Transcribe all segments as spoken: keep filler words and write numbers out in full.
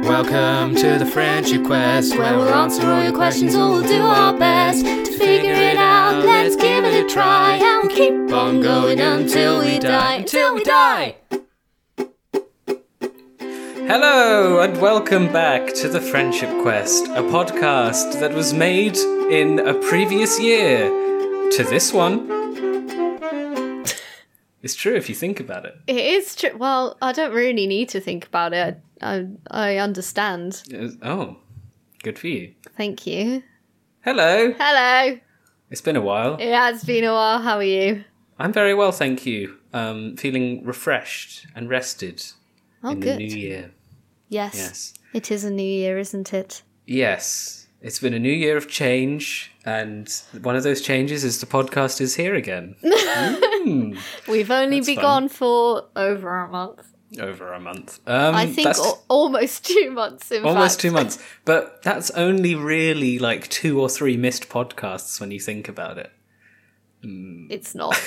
Welcome to the Friendship Quest, where we'll answer all your questions, or we'll do our best to figure it out. Let's give it a try, and we'll keep on going until we die, until we die! Hello, and welcome back to the Friendship Quest, a podcast that was made in a previous year to this one. It's true if you think about it. It is true. Well, I don't really need to think about it. I I understand. Oh, good for you. Thank you. Hello. Hello. It's been a while. It has been a while. How are you? I'm very well, thank you. Um, feeling refreshed and rested Oh, in good. the new year. Yes. Yes. It is a new year, isn't it? Yes. It's been a new year of change, and one of those changes is the podcast is here again. mm, We've only That's been fun. gone for over a month. over a month. Um, I think that's al- almost two months, in almost fact. two months. But that's only really like two or three missed podcasts when you think about it. It's not.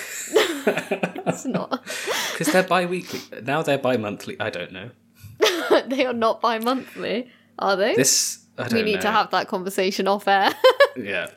It's not. Because they're bi-weekly. Now they're bi-monthly. I don't know. They are not bi-monthly, are they? This, I don't we need know. to have that conversation off air. Yeah.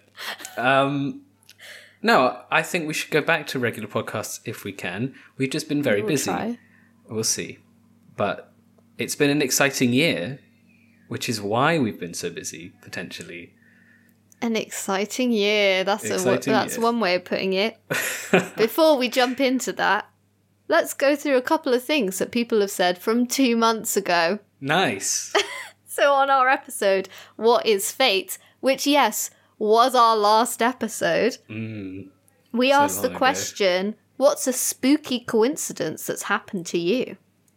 Um, no, I think we should go back to regular podcasts if we can. We've just been very We'll busy. try. We'll see. But it's been an exciting year, which is why we've been so busy, potentially. An exciting year. That's a Exciting that's year. one way of putting it. Before we jump into that, let's go through a couple of things that people have said from two months ago. Nice. So on our episode, What is Fate? Which, yes, was our last episode. Mm. We So asked the long ago. question, what's a spooky coincidence that's happened to you?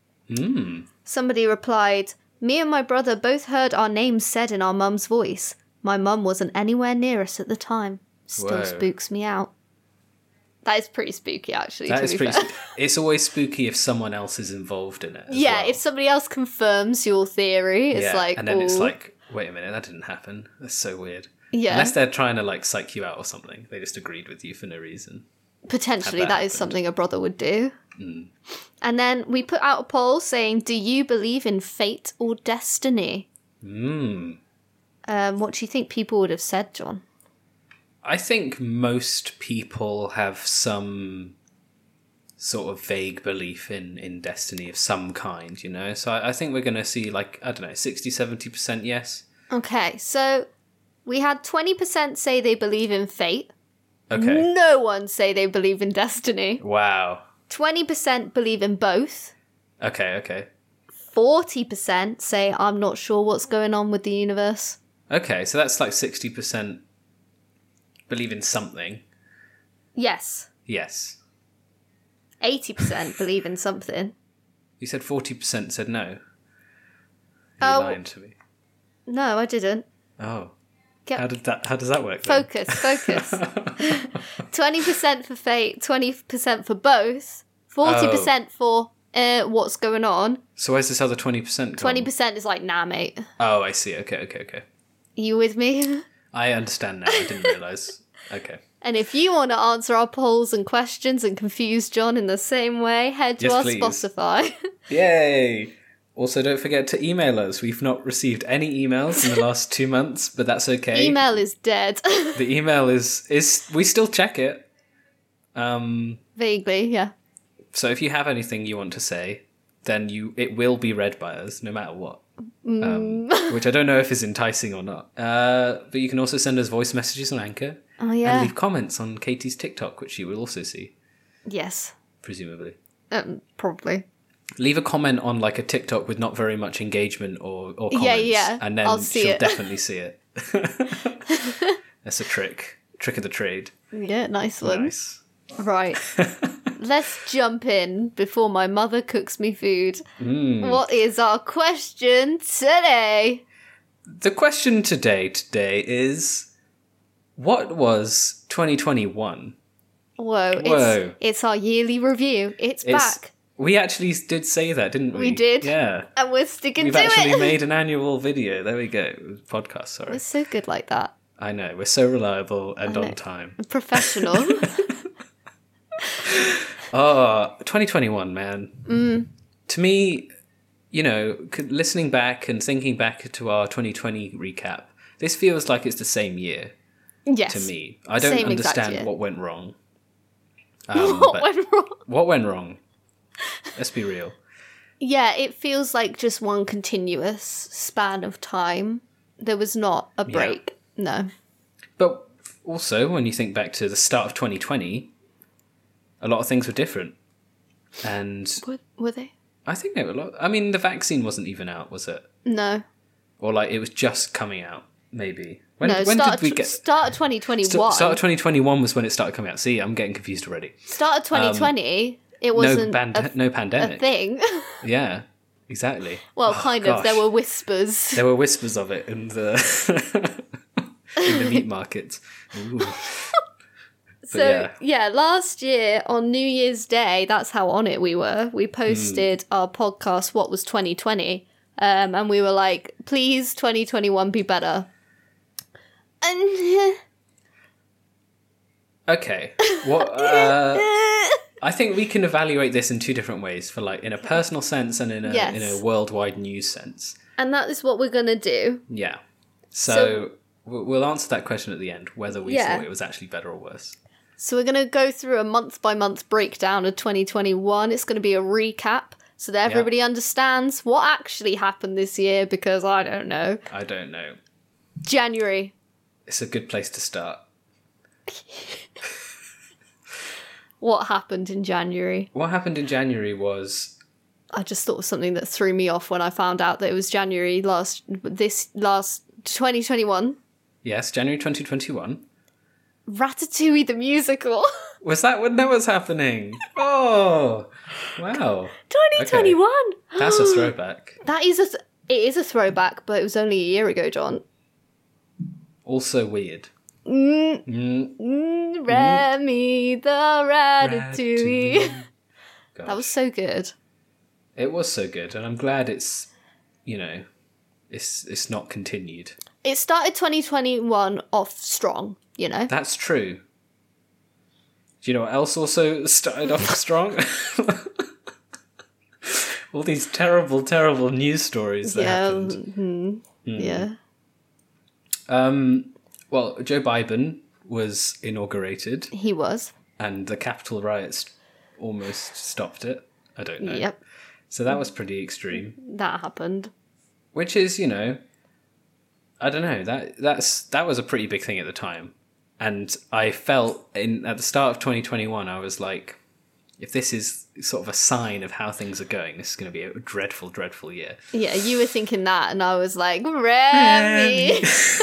Mm. Somebody replied, me and my brother both heard our names said in our mum's voice. My mum wasn't anywhere near us at the time. Still Whoa. spooks me out. That is pretty spooky, actually, That to is be pretty. fair. Sp- it's always spooky if someone else is involved in it. as Yeah, well. if somebody else confirms your theory, it's yeah. like, and then it's ooh. like, wait a minute, that didn't happen. That's so weird. Yeah. Unless they're trying to like psych you out or something, they just agreed with you for no reason. Potentially, Had that that is happened. something a brother would do. Mm. And then we put out a poll saying, do you believe in fate or destiny? Mm. Um, what do you think people would have said, John? I think most people have some sort of vague belief in, in destiny of some kind, you know? So I, I think we're going to see like, I don't know, sixty, seventy percent yes. Okay, so we had twenty percent say they believe in fate. Okay. No one say they believe in destiny. Wow. twenty percent believe in both. Okay, okay. forty percent say I'm not sure what's going on with the universe. Okay, so that's like sixty percent believe in something. Yes. Yes. eighty percent believe in something. You said forty percent said no. You're Oh. lying to me. No, I didn't. Oh. Get How did that how does that work then? focus, focus. twenty percent for fate, twenty percent for both, forty percent for uh, what's going on. So where's this other twenty percent twenty percent is like, nah, mate. Oh, I see. Okay, okay, okay. You with me? I understand now. I didn't realise. Okay. And if you want to answer our polls and questions and confuse John in the same way, head to Yes, our please. Spotify. Yay! Also, don't forget to email us. We've not received any emails in the last two months, but that's okay. Email is dead. The email is is we still check it. Um. Vaguely, yeah. So if you have anything you want to say, then you it will be read by us, no matter what. Um, which I don't know if is enticing or not. Uh, but you can also send us voice messages on Anchor Oh, and yeah. leave comments on Katie's TikTok, which you will also see, Yes. presumably. Um, probably. Leave a comment on like a TikTok with not very much engagement or, or comments, Yeah, yeah. and then I'll see she'll it. definitely see it. That's a trick. Trick of the trade. Yeah, nice one. Nice. Right. Let's jump in before my mother cooks me food. Mm. What is our question today? The question today today is, what was twenty twenty-one? Whoa, Whoa. It's, it's our yearly review. It's, It's- back. We actually did say that, didn't we? We did. Yeah. And we're sticking We've to actually it. made an annual video. There we go. Podcast, sorry. We're so good like that. I know. We're so reliable and I know. on time. Professional. Oh, twenty twenty-one, man. mm. To me, you know, c- listening back and thinking back to our twenty twenty recap, this feels like it's the same year Yes. to me. I don't Same exact understand year. what went wrong. Um, What but- went wrong? What went wrong? Let's be real. Yeah, it feels like just one continuous span of time. There was not a break. No. But also, when you think back to the start of twenty twenty, a lot of things were different. And Were, were they? I think they were a lot. I mean, the vaccine wasn't even out, was it? No. Or like it was just coming out, maybe. When, no, when start, did we of, get... start of twenty twenty-one. St- start of twenty twenty-one was when it started coming out. See, I'm getting confused already. Start of twenty twenty, it No, wasn't band- a, no a pandemic. thing. Yeah, exactly. Well, Oh, kind of. There gosh. were whispers. There were whispers of it in the in the meat markets. Ooh. So, yeah. yeah. last year on New Year's Day, that's how on it we were. We posted Hmm. our podcast, What Was twenty twenty? Um, and we were like, please, twenty twenty-one be better. And Okay. What? Uh, I think we can evaluate this in two different ways. For like in a personal sense and in a Yes. in a worldwide news sense. and that is what we're going to do. Yeah. So, So- we'll we'll answer that question at the end, whether we Yeah. thought it was actually better or worse. So we're going to go through a month-by-month breakdown of twenty twenty-one. It's going to be a recap so that everybody understands what actually happened this year, because I don't know. I don't know. January. It's a good place to start. What happened in January? What happened in January was I just thought of something that threw me off when I found out that it was January last this last twenty twenty-one. yes, January twenty twenty-one. Ratatouille the musical. Was that when that was happening? Oh, wow. twenty twenty-one. That's a throwback. That is a th- it is a throwback, but it was only a year ago, John. Also weird. Mm, Mm, mm, Remy the Ratatouille. Gosh. That was so good. It was so good, and I'm glad it's, you know, it's it's not continued. It started twenty twenty-one off strong, you know. That's true. Do you know what else also started off strong? All these terrible, terrible news stories that Yeah, happened. mhm, yeah. Um, well, Joe Biden was inaugurated, He was. and the Capitol riots almost stopped it. I don't know. Yep, So that was pretty extreme. that happened. Which is, you know, I don't know. That that's that was a pretty big thing at the time, and I felt in at the start of twenty twenty-one, I was like, if this is sort of a sign of how things are going, this is going to be a dreadful, dreadful year. Yeah, you were thinking that, and I was like, Remy.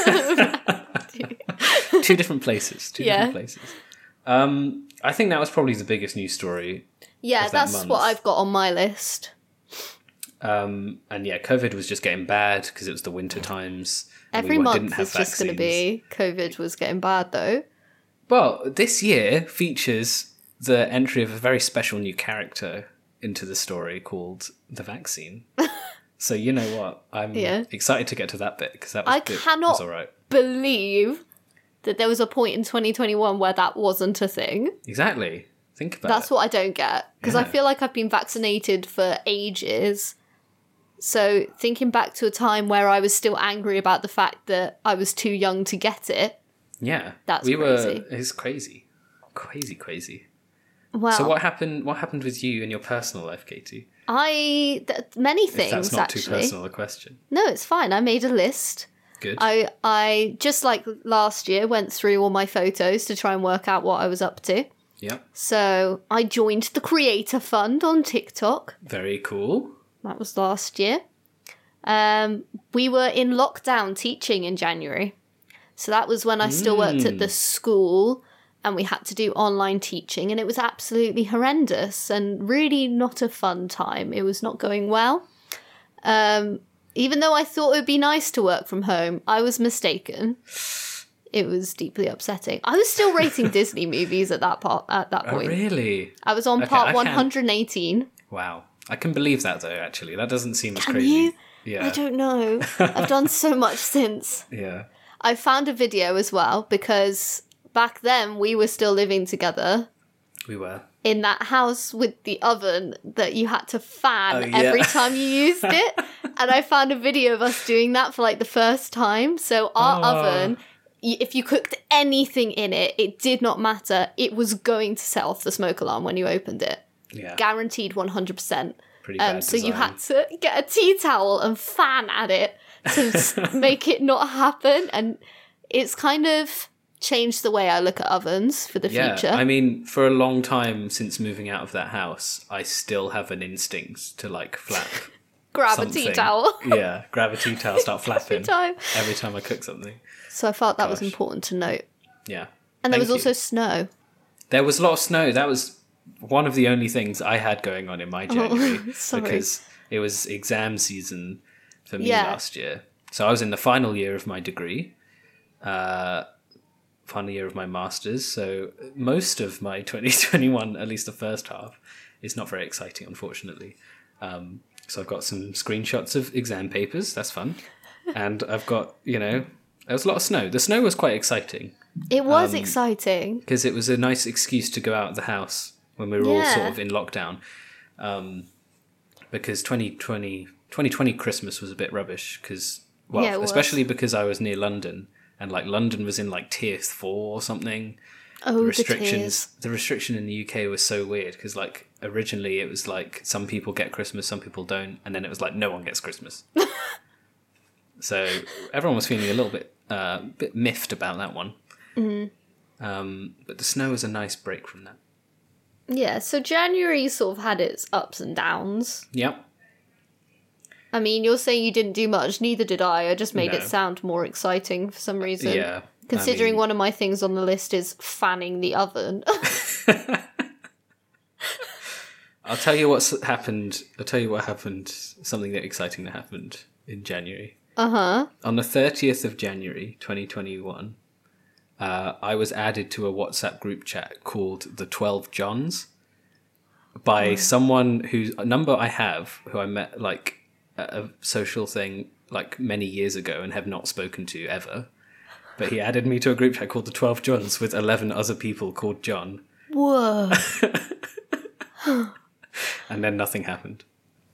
Two different places. Two Yeah. different places. Um, I think that was probably the biggest news story. Yeah, of that that's month. what I've got on my list. Um, and yeah, COVID was just getting bad because it was the winter times. and Every we month didn't have is just going to vaccines. be COVID was getting bad, though. Well, this year features the entry of a very special new character into the story called the vaccine. So you know what? I'm Yeah. excited to get to that bit because that was, I bit, cannot- was all right. Believe that there was a point in twenty twenty-one where that wasn't a thing. Exactly. Think about That's it. what I don't get. Because I Yeah. feel like I've been vaccinated for ages. So thinking back to a time where I was still angry about the fact that I was too young to get it. Yeah, That's we crazy. were. It's crazy, crazy, crazy. Well, So what happened? What happened with you in your personal life, Katie? I th- many If things that's not too actually. personal a question. No, it's fine. I made a list. Good. I I just like last year went through all my photos to try and work out what I was up to. Yep. So I joined the Creator Fund on TikTok. Very cool. That was last year. Um, we were in lockdown teaching in January. So that was when I still worked at the school and we had to do online teaching, and it was absolutely horrendous and really not a fun time. It was not going well. Um, even though I thought it would be nice to work from home, I was mistaken. It was deeply upsetting. I was still rating Disney movies at that part at that Oh, point. really? I was on Okay, part I one can't- hundred eighteen. Wow. I can believe that though. Actually, that doesn't seem as Can crazy. you? Yeah. I don't know. I've done so much since. Yeah. I found a video as well because back then we were still living together. We were. in that house with the oven that you had to fan Oh, yeah. every time you used it. And I found a video of us doing that for like the first time. So our Oh. oven, y- if you cooked anything in it, it did not matter. It was going to set off the smoke alarm when you opened it. Yeah. Guaranteed one hundred percent. Pretty bad Um, so you design. had to get a tea towel and fan at it to s- make it not happen. And it's kind of changed the way I look at ovens for the Yeah, future. I mean, for a long time since moving out of that house, I still have an instinct to like flap. Grab a something. tea towel Yeah, grab a tea towel, start flapping time. every time I cook something. So I felt that was Gosh. important to note. Yeah. And there Thank was also you. snow. There was a lot of snow. That was one of the only things I had going on in my January Oh, sorry. because it was exam season for me Yeah. last year. So I was in the final year of my degree, uh, final year of my master's. So most of my twenty twenty-one, at least the first half, is not very exciting, unfortunately. Um, so I've got some screenshots of exam papers. That's fun. And I've got, you know, there was a lot of snow. The snow was quite exciting. It was Um, exciting. Because it was a nice excuse to go out of the house when we were all sort Yeah. of in lockdown. Um, because twenty twenty, twenty twenty Christmas was a bit rubbish. Because, well, Yeah, it was. especially because I was near London. And, like, London was in, like, tier four or something. Oh, The the restrictions, tears. the restriction in the U K was so weird. Because, like, originally it was, like, some people get Christmas, some people don't. And then it was, like, no one gets Christmas. So everyone was feeling a little bit, uh, bit miffed about that one. Mm-hmm. Um, but the snow was a nice break from that. Yeah, so January sort of had its ups and downs. Yep. I mean, you're saying you didn't do much, neither did I. I just made No. it sound more exciting for some reason. Yeah. Considering I mean, one of my things on the list is fanning the oven. I'll tell you what's happened. I'll tell you what happened. Something that exciting that happened in January. Uh-huh. On the thirtieth of January, twenty twenty-one, uh, I was added to a WhatsApp group chat called the twelve Johns by someone whose number I have, who I met like at a social thing like many years ago and have not spoken to ever. But he added me to a group chat called the twelve Johns with eleven other people called John. Whoa. And then nothing happened.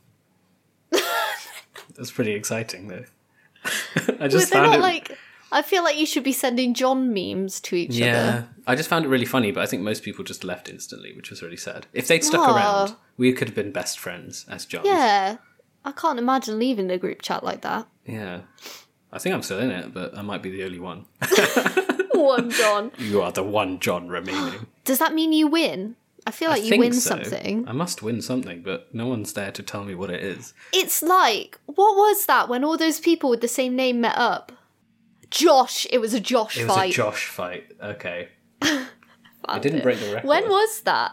That's pretty exciting, though. I But just they're found not it. like... I feel like you should be sending John memes to each Yeah, other. I just found it really funny, but I think most people just left instantly, which was really sad. If they'd stuck Aw. around, we could have been best friends as Johns. Yeah. I can't imagine leaving the group chat like that. Yeah. I think I'm still in it, but I might be the only one. One John. You are the one John remaining. Does that mean you win? I feel like I you think win so. something. I must win something, but no one's there to tell me what it is. It's like, what was that when all those people with the same name met up? Josh. It was a Josh It was fight. a Josh fight. Okay. I Found didn't it. break the record. When was that?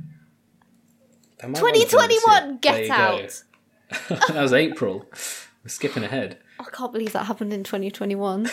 That might well have twenty been this year. twenty-one, There get you go. out. That was April. We're skipping ahead. I can't believe that happened in twenty twenty-one.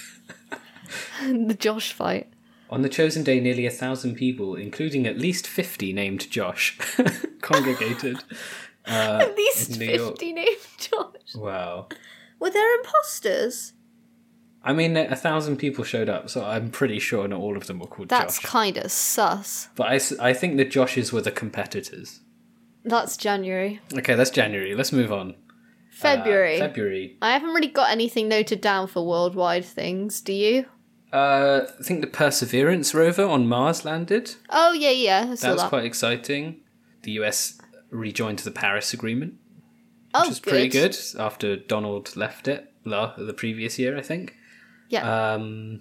The Josh fight. On the chosen day, nearly a thousand people, including at least fifty named Josh, congregated. Uh, At least in New York. fifty named Josh. Wow. Were there imposters? I mean, a thousand people showed up, so I'm pretty sure not all of them were called That's Josh. kind of sus. But I, s- I think the Joshes were the competitors. That's January. Okay, that's January. Let's move on. February. Uh, February. I haven't really got anything noted down for worldwide things, do you? Uh, I think the Perseverance rover on Mars landed. Oh, yeah, yeah. I saw That was that. quite exciting. The U S rejoined the Paris Agreement, oh, which was pretty good after Donald left it la- the previous year, I think. Yeah. Um,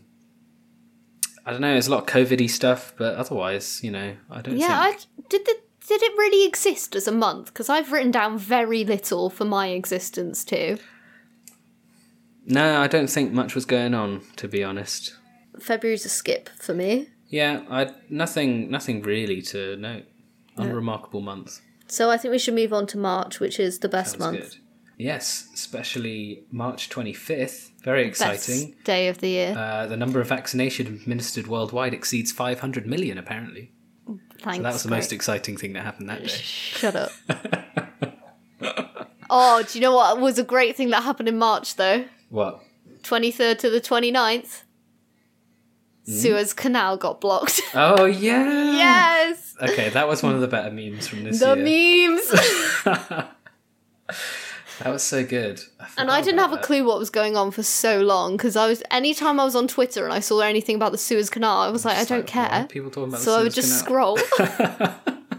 I don't know. There's a lot of COVID-y stuff, but otherwise, you know, I don't yeah, think. I, did the did it really exist as a month? Because I've written down very little for my existence too. No, I don't think much was going on, to be honest. February's a skip for me. Yeah, I nothing, nothing really to note. Unremarkable month. So I think we should move on to March, which is the best Sounds month. good. Yes, especially March twenty-fifth. Very exciting. Best day of the year. Uh, the number of vaccination administered worldwide exceeds five hundred million, apparently. Thanks. So that was the great. most exciting thing that happened that day. Shut up. Oh, do you know what was a great thing that happened in March, though? What? twenty-third to the twenty-ninth. Hmm? Suez Canal got blocked. Oh, yeah! Yes! Okay, that was one of the better memes from this The year. memes! That was so good. I And I didn't forgot have a about clue what was going on for so long, because I was anytime I was on Twitter and I saw anything about the Suez Canal, I was like, I Just don't like, why care. are people talking about the So I would Suez just Canal? scroll.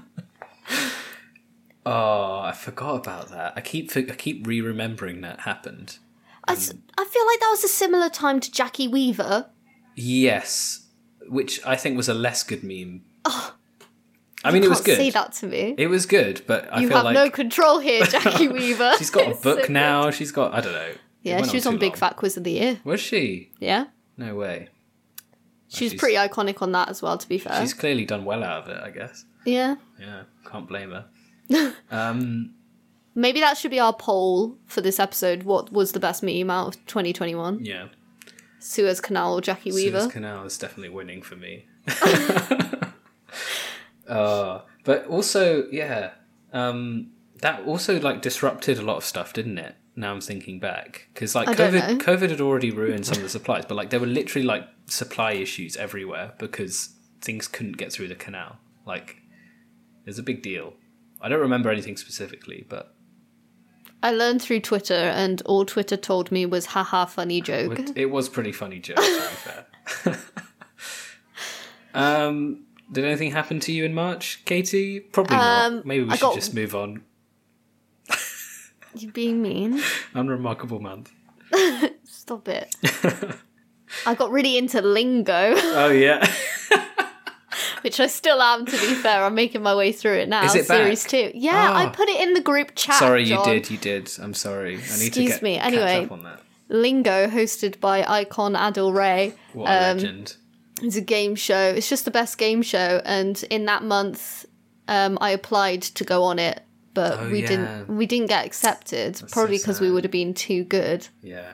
Oh, I forgot about that. I keep I keep re-remembering that happened. I, s- I feel like that was a similar time to Jackie Weaver. Yes, which I think was a less good meme. I You mean, it was can't good. say that to me. It was good, but I You feel have like no control here, Jackie Weaver. she's got a It's so book good. now. She's got I don't know. It Yeah, went she was too on Big long. Fat Quiz of the Year. Was she? Yeah. No way. She was she's- pretty iconic on that as well, to be fair. She's clearly done well out of it, I guess. Yeah. Yeah, can't blame her. um, Maybe that should be our poll for this episode. What was the best meme out of twenty twenty-one? yeah. Suez Canal or Jackie Weaver? Suez Canal is definitely winning for me. uh, but also, yeah, um, that also like disrupted a lot of stuff, didn't it? Now I'm thinking back, because like I don't COVID, know. COVID had already ruined some of the supplies, but like there were literally like supply issues everywhere because things couldn't get through the canal. Like, it's a big deal. I don't remember anything specifically, but I learned through Twitter, and all Twitter told me was, haha, funny joke. it was pretty funny joke, to be fair. um, did anything happen to you in March, Katie? Probably Um, not. Maybe we I should got- just move on. You're being mean. Unremarkable month. Stop it. I got really into lingo, Oh yeah. which I still am, to be fair. I'm making my way through it now. Is it back? Series two. Yeah, I Ah. put it in the group chat. Sorry, you John. did. You did. I'm sorry. I need Excuse to get, me, catch anyway. up on that. Lingo, hosted by Icon Adil Ray. What a Um, legend. It's a game show. It's just the best game show. And in that month, um, I applied to go on it, but Oh, we yeah. didn't. We didn't get accepted. so Probably because we sad. would have been too good. Yeah.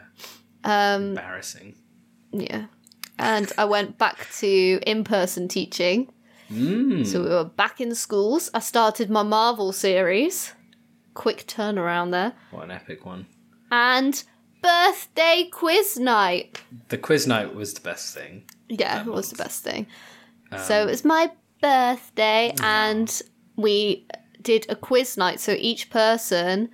Um, Embarrassing. yeah. And I went back to in-person teaching. Mm. So we were back in schools. I started my Marvel series. Quick turnaround there. What an epic one. And birthday quiz night. The quiz night was the best thing. Yeah, That it was the month. best thing. Um, So it was my birthday, and we did a quiz night. So each person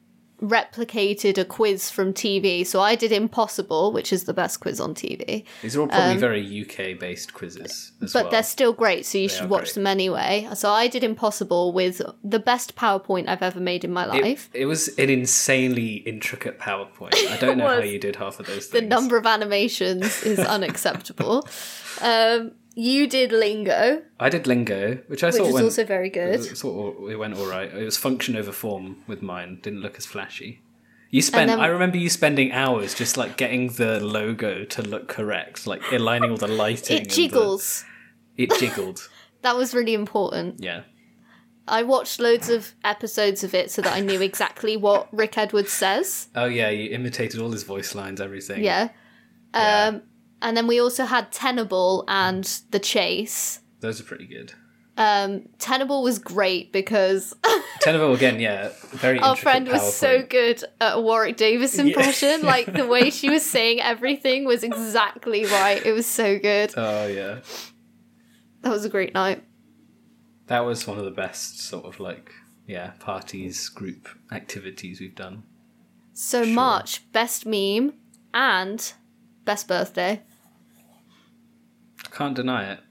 replicated a quiz from T V. So I did Impossible, which is the best quiz on T V. These are all probably very U K based quizzes as um, But well. they're still great, so you They should are watch great. them anyway. So I did Impossible with the best PowerPoint I've ever made in my It, life. it was an insanely intricate PowerPoint. I don't know how was. you did half of those The things. number of animations is unacceptable. Um, you did Lingo, I did Lingo, which I which thought was went, also very good. it sort of, it went all right. It was function over form with mine. Didn't look as flashy. You spent. then- I remember you spending hours just like getting the logo to look correct, like aligning all the lighting. It and the- jiggles. it jiggled. That was really important. Yeah. I watched loads of episodes of it so that I knew exactly what Rick Edwards says. Oh yeah, you imitated all his voice lines, everything. Yeah. Yeah. Um, and then we also had Tenable and The Chase. Those are pretty good. Um, Tenable was great because Tenable again, yeah, very. our intricate friend was so PowerPoint. good at a Warwick Davis impression. Like the way she was saying everything was exactly right. It was so good. Oh yeah, That was a great night. that was one of the best sort of like yeah parties, group activities we've done. So Sure. March, best meme and best birthday. I can't deny it.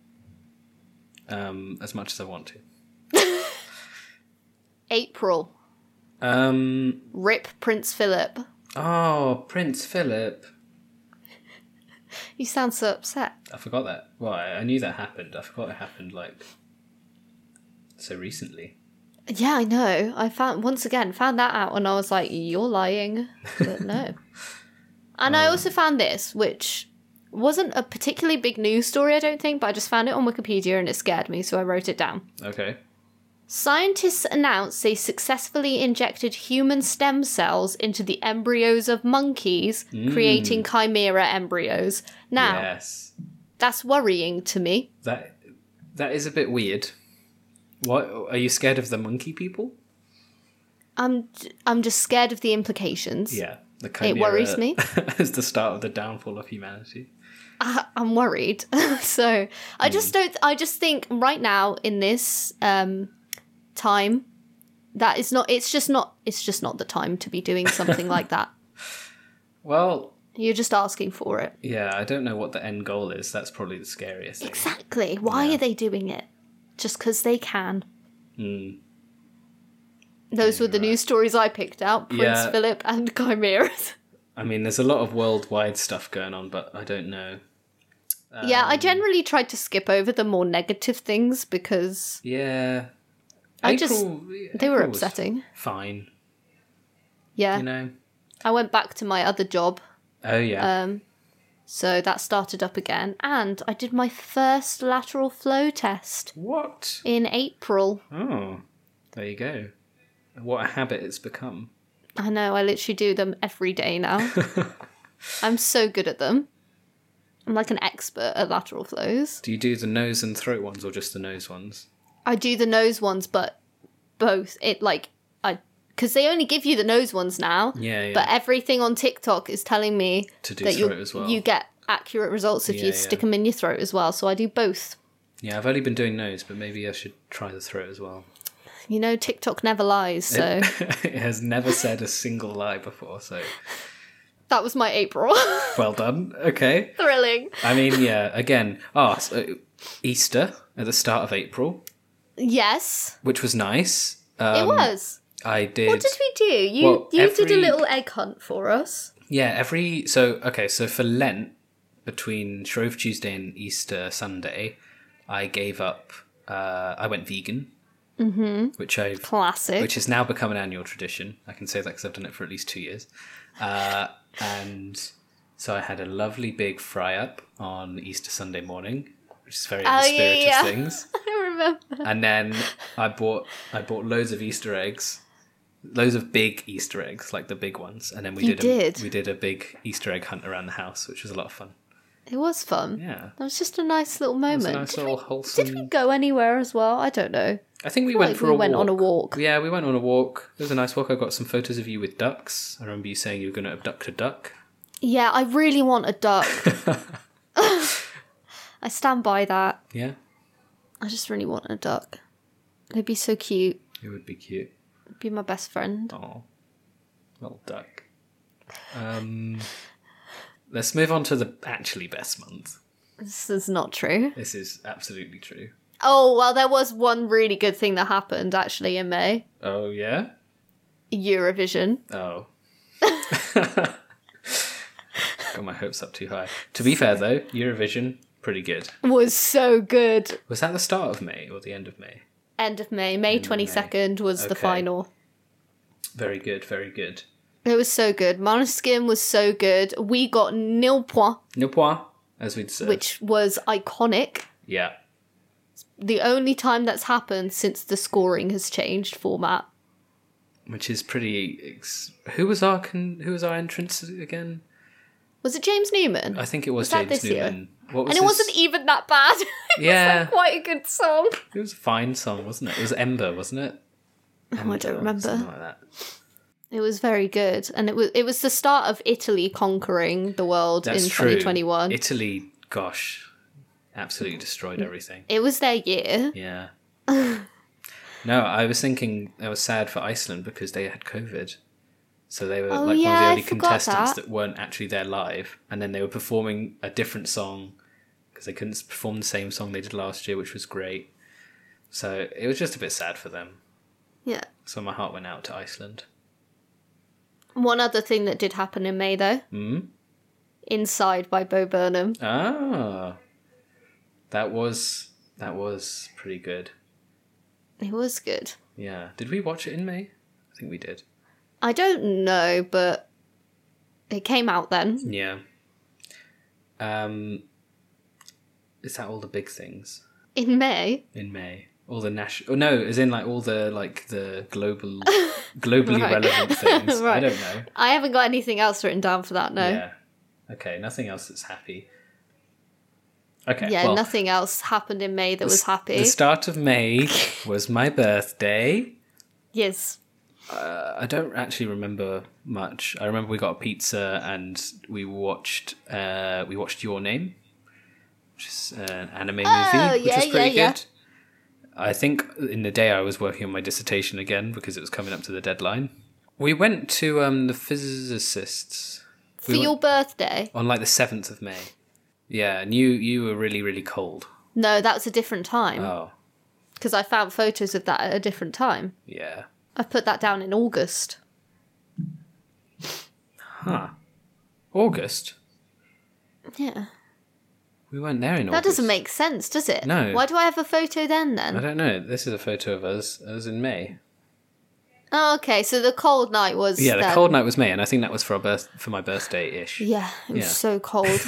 Um, as much as I want to. April, Um. Rip Prince Philip. Oh, Prince Philip. You sound so upset. I forgot that. Well, I, I knew that happened. I forgot it happened like so recently. Yeah, I know. I found once again found that out and I was like, "You're lying," but no. And I also found this, which wasn't a particularly big news story, I don't think, but I just found it on Wikipedia and it scared me, so I wrote it down. Okay. Scientists announced they successfully injected human stem cells into the embryos of monkeys, creating chimera embryos. Now, Yes. that's worrying to me. That that is a bit weird. What are you scared of the monkey people? I'm I'm just scared of the implications. Yeah. The Chimera It worries me. is the start of the downfall of humanity. I, I'm worried. So I just don't. I just think right now in this um, time, that is not. It's just not. It's just not the time to be doing something like that. Well, You're just asking for it. yeah, I don't know what the end goal is. That's probably the scariest thing. Exactly. Why Yeah. are they doing it? Just because they can. Mm. Those were the news stories I picked out. Prince Yeah. Philip and Chimeras. I mean, there's a lot of worldwide stuff going on, but I don't know. yeah, Um, I generally tried to skip over the more negative things because Yeah. I just- April- they were April was upsetting. Fine, Yeah, you know. I went back to my other job. Oh yeah. Um, so that started up again, and I did my first lateral flow test What? in April. Oh, there you go. What a habit it's become. I know, I literally do them every day now. I'm so good at them. I'm like an expert at lateral flows. Do you do the nose and throat ones or just the nose ones? I do the nose ones, but both. It like I because they only give you the nose ones now. Yeah, yeah. But everything on TikTok is telling me To do that you throat as well. you get accurate results if Yeah, you yeah. stick them in your throat as well. So I do both. Yeah, I've only been doing nose, but maybe I should try the throat as well. You know, TikTok never lies. So It has never said a single lie before, so that was my April. well done. Okay. Thrilling. I mean, yeah, again, oh, so Easter at the start of April, Yes, which was nice. it Um, was. I did. What did we do? You Well, you did a every- little egg hunt for us. Yeah, every so okay, so for Lent between Shrove Tuesday and Easter Sunday, I gave up. Uh, I went vegan, mm-hmm. which I've Classic. which has now become an annual tradition. I can say that because I've done it for at least two years. Uh, and so I had a lovely big fry up on Easter Sunday morning, which is very in the Oh, spirit yeah. of things. I remember. And then I bought I bought loads of Easter eggs, loads of big Easter eggs, like the big ones. And then we You did, a, did? we did a big Easter egg hunt around the house, which was a lot of fun. It was fun. Yeah, That was just a nice little it was moment. a nice did, little we, wholesome. did we go anywhere as well? I don't know. I think we feel went like for we a went walk. on a walk. Yeah, we went on a walk. It was a nice walk. I got some photos of you with ducks. I remember you saying you were going to abduct a duck. Yeah, I really want a duck. I stand by that. Yeah, I just really want a duck. They'd be so cute. it would be cute. They'd be my best friend. Oh, little duck. Um, let's move on to the actually best month. This is not true. This is absolutely true. Oh, well, there was one really good thing that happened actually in May. Oh yeah. Eurovision. Oh. Got my hopes up too high. To be fair though, Eurovision, pretty good. Was so good. Was that the start of May or the end of May? End of May. May twenty-second was the Okay. final. Very good, very good. It was so good. Måneskin was so good. We got nil point, Nil point, as we'd say. which was iconic. Yeah. The only time that's happened since the scoring has changed format. Which is pretty. Ex- who was our con- who was our entrance again? Was it James Newman? I think it was, Was that James this year? Newman. What was and it his- wasn't even that bad. it Yeah. was like quite a good song. It was a fine song, wasn't it? It was Ember, wasn't it? Oh, I don't Or remember. Something like that. It was very good, and it was it was the start of Italy conquering the world That's in true. twenty twenty-one. Italy, gosh, absolutely destroyed everything. It was their year. Yeah. No, I was thinking I was sad for Iceland because they had COVID. So they were Oh, like one yeah, of the I only forgot contestants that. that. weren't actually there live. And then they were performing a different song because they couldn't perform the same song they did last year, which was great. So it was just a bit sad for them. Yeah. So my heart went out to Iceland. One other thing that did happen in May, though. Hmm? Inside by Bo Burnham. Ah. That was that was pretty good. It was good. Yeah. Did we watch it in May? I think we did. I don't know, but it came out then. Yeah. Um, is that all the big things In May? in May? All the national? Oh no, as in like all the like the global, globally Right. relevant things. I Right. don't know. I haven't got anything else written down for that, no. Yeah. Okay. Nothing else that's happy. Okay. Yeah, well, nothing else happened in May that the was s- happy. The start of May was my birthday. Yes. Uh, I don't actually remember much. I remember we got a pizza and we watched uh, we watched Your Name, which is an anime movie, Oh, which yeah, was pretty yeah, yeah. good. I think in the day I was working on my dissertation again because it was coming up to the deadline. We went to um, the physicists For we your went birthday? on like the seventh of May. Yeah, and you, you were really, really cold. No, that was a different time. Oh, Because I found photos of that at a different time. yeah. I put that down in August. Huh. August? Yeah. We weren't there in That August. doesn't make sense, does it? No. Why do I have a photo then, I then? don't know. This is a photo of us. Us in May. Oh, okay, so the cold night was Yeah, the then. cold night was May, and I think that was for our birth for my birthday-ish. Yeah, it was Yeah. so cold.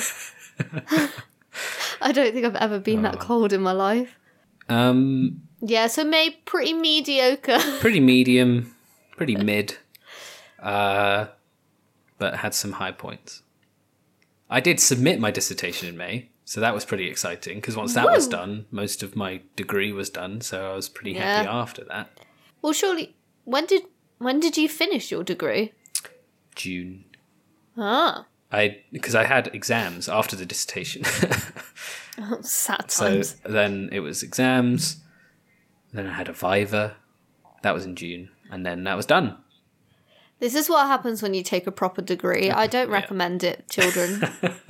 I don't think I've ever been Oh. that cold in my life. Um, Yeah, so May, pretty mediocre. pretty medium, pretty mid, uh, but had some high points. I did submit my dissertation in May, so that was pretty exciting because once that was Woo! done, most of my degree was done, so I was pretty Yeah. happy after that. Well, surely, when did when did you finish your degree? June. Ah, I because I had exams after the dissertation. sad So times. then it was exams. Then I had a Viva. That was in June. And then that was done. This is what happens when you take a proper degree. I don't Yeah. recommend it, children.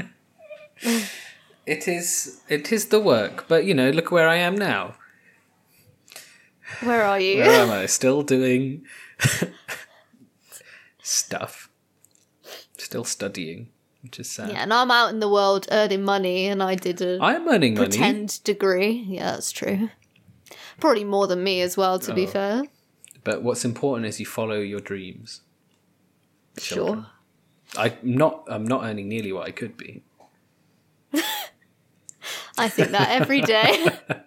It is it is the work, but you know, look where I am now. Where are you? Where am I? Still doing stuff. Still studying, which is sad. Yeah, and I'm out in the world earning money, and I did a I'm earning money. pretend degree. Yeah, that's true. Probably more than me as well, to be Oh. fair. But what's important is you follow your dreams. Children. Sure. I'm not I'm not earning nearly what I could be. I think that every day.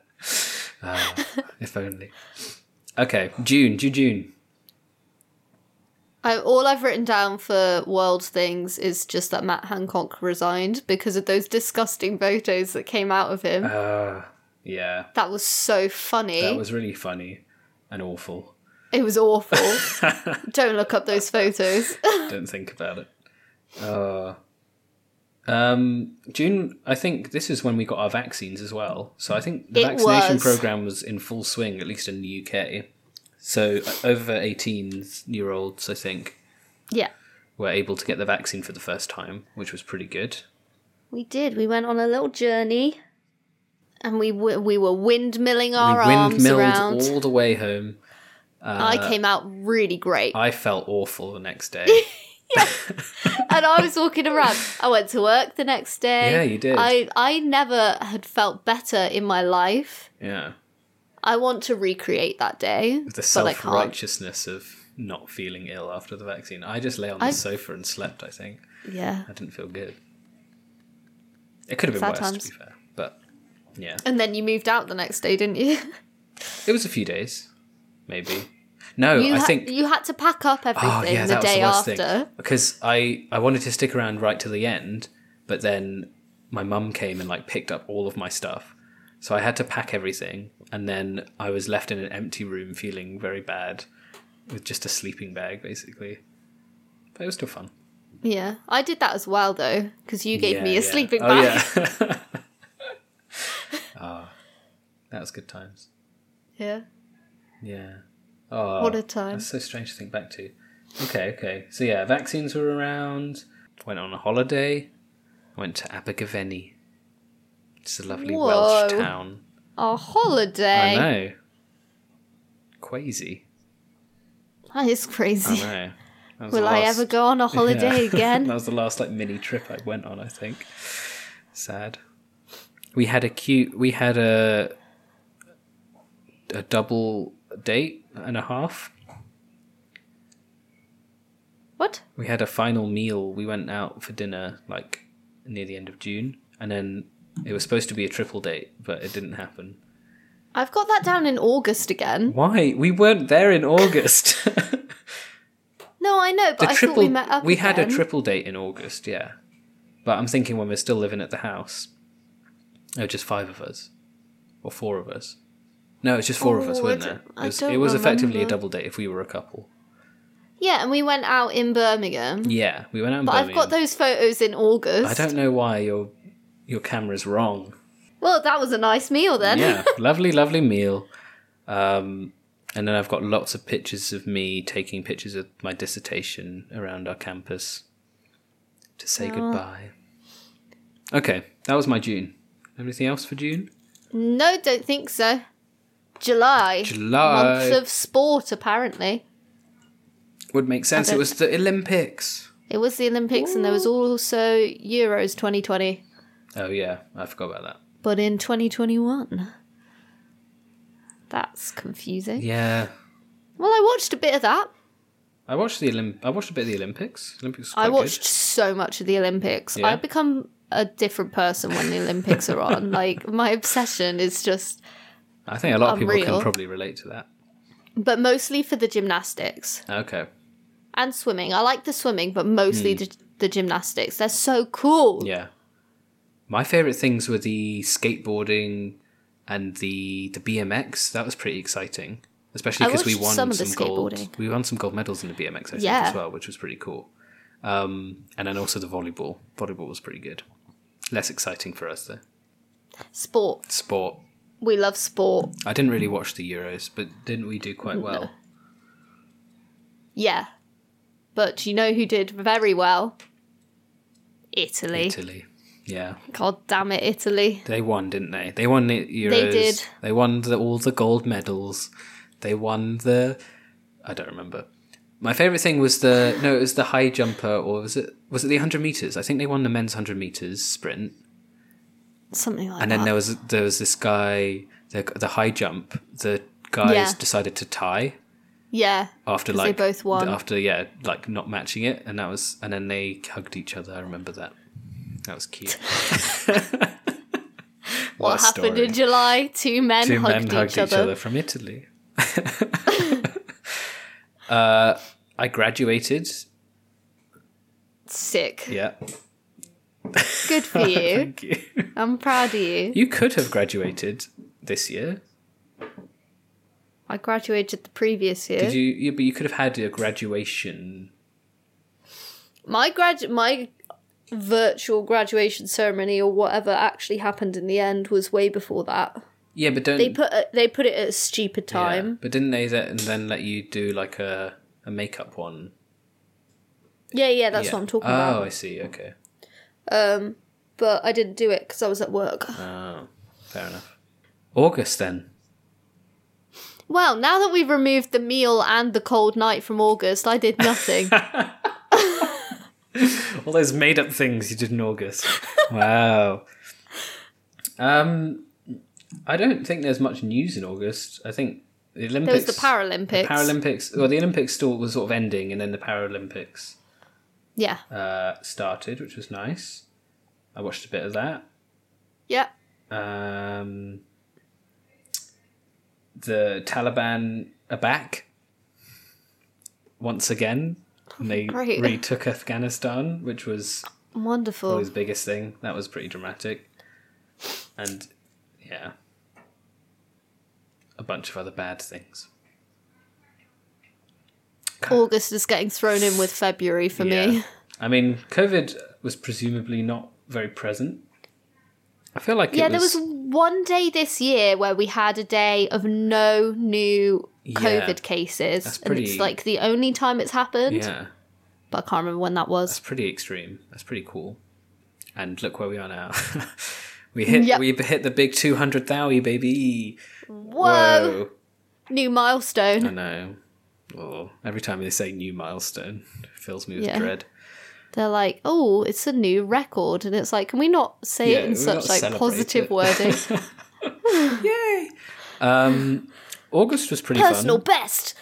If only. Okay, June, June, June. I, all I've written down for world things is just that Matt Hancock resigned because of those disgusting photos that came out of him. Uh, yeah, That was so funny. that was really funny and awful. It was awful. Don't look up those photos. Don't think about it. Uh, um, June, I think this is when we got our vaccines as well. So I think the It vaccination was. program was in full swing, at least in the U K. So uh, over eighteen-year-olds, I think, Yeah, were able to get the vaccine for the first time, which was pretty good. we did. We went on a little journey, and we w- we were windmilling We our arms windmilled around. all the way home. I came out really great, I felt awful the next day. and I was walking around. I went to work the next day. Yeah, you did. I I never had felt better in my life. Yeah. I want to recreate that day, The but I can't. self-righteousness of not feeling ill after the vaccine. I just lay on the I- sofa and slept, I think. Yeah. I didn't feel good. It could have been Sad worse, times. to be fair. But, yeah. And then you moved out the next day, didn't you? It was a few days, maybe. No, You I ha- think... you had to pack up everything Oh, yeah, the that was day the worst after. thing. Because I, I wanted to stick around right to the end, but then my mum came and, like, picked up all of my stuff. So I had to pack everything, and then I was left in an empty room feeling very bad with just a sleeping bag, basically. But it was still fun. Yeah, I did that as well though, because you gave Yeah, me a yeah. sleeping Oh, bag. yeah. Ah, that was good times. Yeah. Yeah. Oh, What a time. That's so strange to think back to. Okay, okay. So yeah, vaccines were around. Went on a holiday. Went to Abergavenny. It's a lovely Whoa. Welsh town. A holiday. I know. Crazy. That is I crazy. know. That was Will the I last- ever go on a holiday Yeah. again? That was the last like mini trip I went on, I think. Sad. We had a cute we had a a double date and a half. What? We had a final meal. We went out for dinner like near the end of June, and then it was supposed to be a triple date, but it didn't happen. I've got that down in August again. Why? We weren't there in August. No, I know, but the I triple thought we met up we had a again. triple date in August, yeah. But I'm thinking when we're still living at the house. Oh, just five of us. Or four of us. No, it's just four of us, Oh, weren't I there? don't- It I was, don't it was effectively a remember. double date if we were a couple. Yeah, and we went out in Birmingham. Yeah, we went out in But Birmingham. I've got those photos in August. I don't know why your your camera's wrong. Well, that was a nice meal then. Yeah, lovely, lovely meal. Um, and then I've got lots of pictures of me taking pictures of my dissertation around our campus to say Oh. goodbye. Okay, that was my June. Anything else for June? No, don't think so. July. July. Month of sport, apparently. Would make sense. I It don't- was the Olympics. It was the Olympics and there was also Euros twenty twenty. Oh yeah, I forgot about that. But in twenty twenty-one. That's confusing. Yeah, Well, I watched a bit of that. I watched the Olymp- I watched a bit of the Olympics. Olympics. Was quite I watched Good. so much of the Olympics. Yeah? I become a different person when the Olympics are on. Like, my obsession is just... I think a lot of people Unreal. can probably relate to that. But mostly for the gymnastics. Okay. And swimming. I like the swimming, but mostly the, the gymnastics. They're so cool. Hmm. Yeah. My favourite things were the skateboarding and the the B M X. That was pretty exciting. Especially I because we watched won some some, of the gold. skateboarding. We won some gold medals in the B M X, I think, Yeah. as well, which was pretty cool. Um, and then also the volleyball. Volleyball was pretty good. Less exciting for us, though. Sport. Sport. We love sport. I didn't really watch the Euros, but didn't we do quite well? Yeah. But you know who did very well? Italy. Italy. Yeah. God damn it, Italy. They won, didn't they? They won the Euros. They did. They won the, all the gold medals. They won the... I don't remember. My favourite thing was the... No, it was the high jumper, or was it Was it the one hundred metres? I think they won the men's one hundred metres sprint. Something like And that. then there was there was this guy, the, the high jump, the guys Yeah. decided to tie Yeah. after 'cause like... they both won. After, yeah, like not matching it. And that was... And then they hugged each other. I remember that. That was cute. What, a happened story. in July? Two men Two hugged, men each, hugged each other. other from Italy. uh, I graduated. Sick. Yeah. Good for you. Thank you. I'm proud of you. You could have graduated this year. I graduated the previous year. Did you? Yeah, but you could have had a graduation. My grad, my virtual graduation ceremony or whatever actually happened in the end was way before that. Yeah, but don't They put a, they put it at a stupid yeah, time. But didn't they then, and then let you do like a a makeup one? Yeah, yeah, that's Yeah. what I'm talking oh, about. I see. Okay. Um, but I didn't do it because I was at work. Oh, fair enough. August then. Well, now that we've removed the meal and the cold night from August, I did nothing. All those made up things you did in August. Wow. Um, I don't think there's much news in August. I think the There Olympics. was the Paralympics. Paralympics. Well, the Olympics still was sort of ending, and then the Paralympics Yeah. uh, started, which was nice. I watched a bit of that. Yeah. Um, the Taliban are back once again. And they Great. retook Afghanistan, which was Wonderful. always the biggest thing. That was pretty dramatic. And, yeah. A bunch of other bad things. August is getting thrown in with February for Yeah. me. I mean, COVID was presumably not very present. I feel like Yeah, it there was one day this year where we had a day of no new COVID Yeah. cases. That's And pretty- it's like the only time it's happened. Yeah, But I can't remember when that that's was. pretty extreme. That's pretty cool. And look where we are now. we hit Yep. we hit the big two hundred thousand, baby. Whoa! New I milestone. know. Oh, every time they say new milestone, it fills me with Yeah. dread. They're like, oh, it's a new record. And it's like, can we not say Yeah, it in we such not like celebrate positive it. wording? Yay! Um, August was pretty Personal fun. best.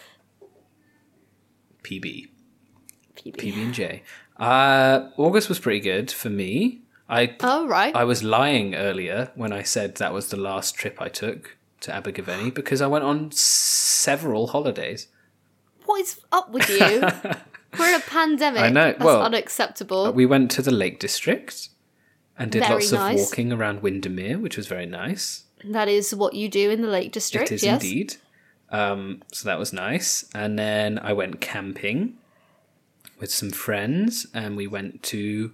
P B. P B. P B and J. Uh, August was pretty good for me. I Oh, right. I was lying earlier when I said that was the last trip I took to Abergavenny because I went on several holidays. What is up with you? We're in a pandemic. I know, That's well, unacceptable. We went to the Lake District and did Very lots nice. of walking around Windermere, which was very nice. That is what you do in the Lake District, It is yes. indeed. Um, so that was nice. And then I went camping. with some friends, and we went to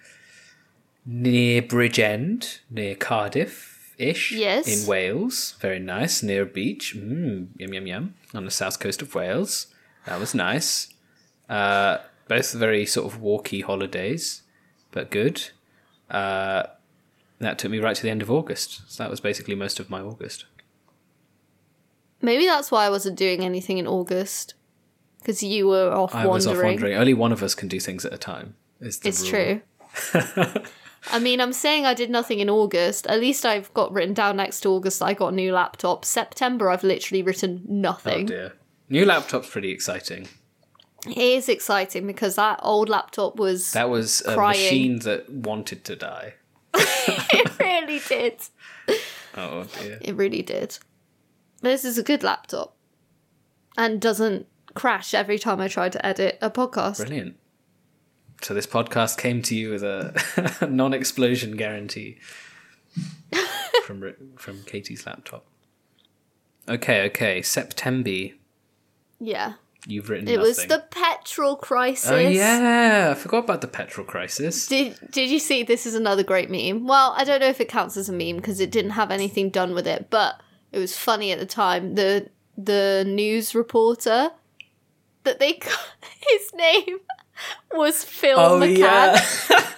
near Bridgend, near Cardiff-ish, Yes. in Wales. Very nice, near a beach. Mm, yum, yum, yum. On the south coast of Wales. That was nice. Uh, both very sort of walky holidays, but good. Uh, that took me right to the end of August. So that was basically most of my August. Maybe that's why I wasn't doing anything in August. Because you were off I wandering. was off wandering. Only one of us can do things at a time. Is the It's rule. true. I mean, I'm saying I did nothing in August. At least I've got written down next to August that I got a new laptop. September, I've literally written Oh nothing. dear. New laptop's pretty exciting. It is exciting because that old laptop was... That was a Crying. machine that wanted to die. It really did. Oh dear. It really did. This is a good laptop. And doesn't crash every time I try to edit a podcast. Brilliant. So this podcast came to you with a non-explosion guarantee from Ri- from Katie's laptop. Okay, okay. September. Yeah. You've written It nothing. was the petrol crisis. Oh yeah, I forgot about the petrol crisis. Did Did you see? This is another great meme. Well, I don't know if it counts as a meme because it didn't have anything done with it, but it was funny at the time. The the news reporter that they got, his name was Phil Oh McCann. yeah.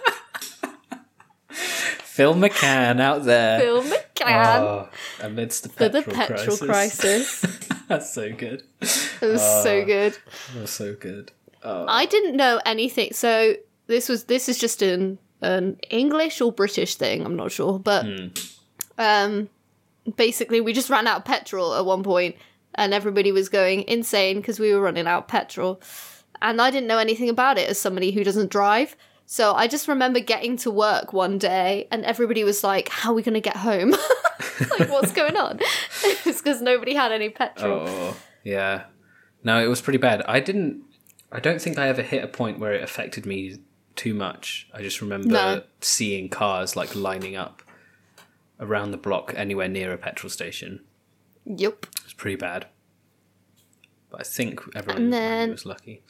Phil McCann out there. Phil McCann Oh, amidst the for petrol, the petrol crisis. crisis. That's so good. It was so good. That was so good. Oh. I didn't know anything. So this was this is just an an English or British thing. I'm not sure, but um, basically we just ran out of petrol at one point, and everybody was going insane because we were running out of petrol, and I didn't know anything about it as somebody who doesn't drive. So I just remember getting to work one day, and everybody was like, "How are we going to get home? Like, what's going on?" It's because nobody had any petrol. Oh, yeah. No, it was pretty bad. I didn't... I don't think I ever hit a point where it affected me too much. I just remember No. seeing cars, like, lining up around the block anywhere near a petrol station. Yep. It was pretty bad. But I think everyone And then- was lucky.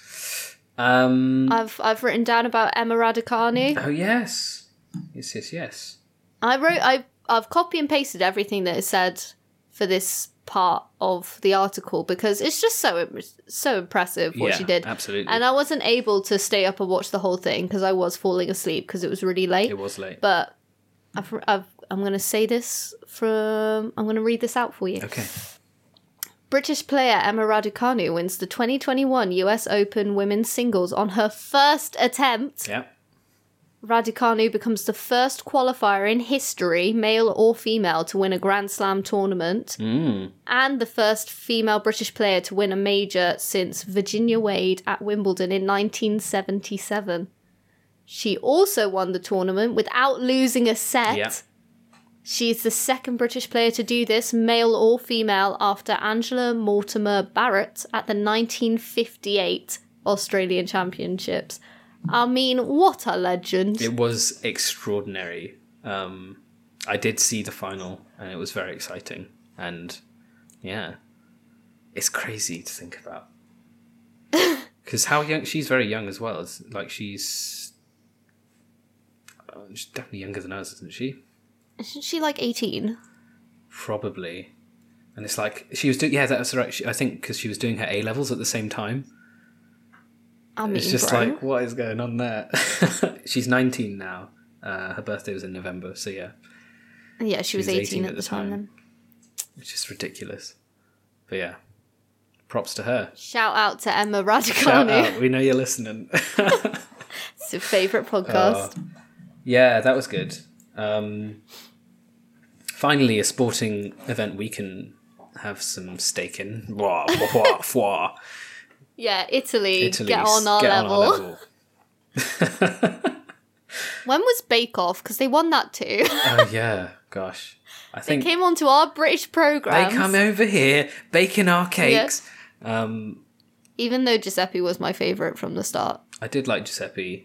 Um, I've I've written down about Emma Raducanu. oh, yes. Yes, yes, yes. I wrote I I've copy and pasted everything that is said for this part of the article because it's just so so impressive what yeah, she did. absolutely. And I wasn't able to stay up and watch the whole thing because I was falling asleep because it was really late. It was late. But I've, I've I'm going to say this from I'm going to read this out for you. Okay. British player Emma Raducanu wins the twenty twenty-one U S Open women's singles on her first attempt. Yeah. Raducanu becomes the first qualifier in history, male or female, to win a Grand Slam tournament, Mm. and the first female British player to win a major since Virginia Wade at Wimbledon in nineteen seventy-seven. She also won the tournament without losing a set. Yeah. She's the second British player to do this, male or female, after Angela Mortimer Barrett at the nineteen fifty-eight Australian Championships. I mean, what a legend. It was extraordinary. Um, I did see the final, and it was very exciting. And yeah, it's crazy to think about. Because how young she's very young as well. It's like she's, uh, she's definitely younger than us, isn't she? Isn't she like eighteen? Probably. And it's like she was doing. Yeah, that's right. She, I think because she was doing her A levels at the same time. I mean, It's just bro. like, what is going on there? She's nineteen now. Uh, her birthday was in November, so yeah, Yeah, she was was eighteen at the time then. it's just ridiculous. But yeah, props to her. Shout out to Emma Shout Raducanu. out, we know you're listening. It's your favourite podcast. Oh, yeah, that was good. Um, finally, a sporting event we can have some stake in. Wah, wah, wah, wah. Yeah, Italy, Italy, get on our get level. on our level. When was Bake Off? Because they won that too. Oh yeah, gosh. I They think came onto our British they programmes. come over here baking our cakes. Um, Even though Giuseppe was my favourite from the start. I did like Giuseppe.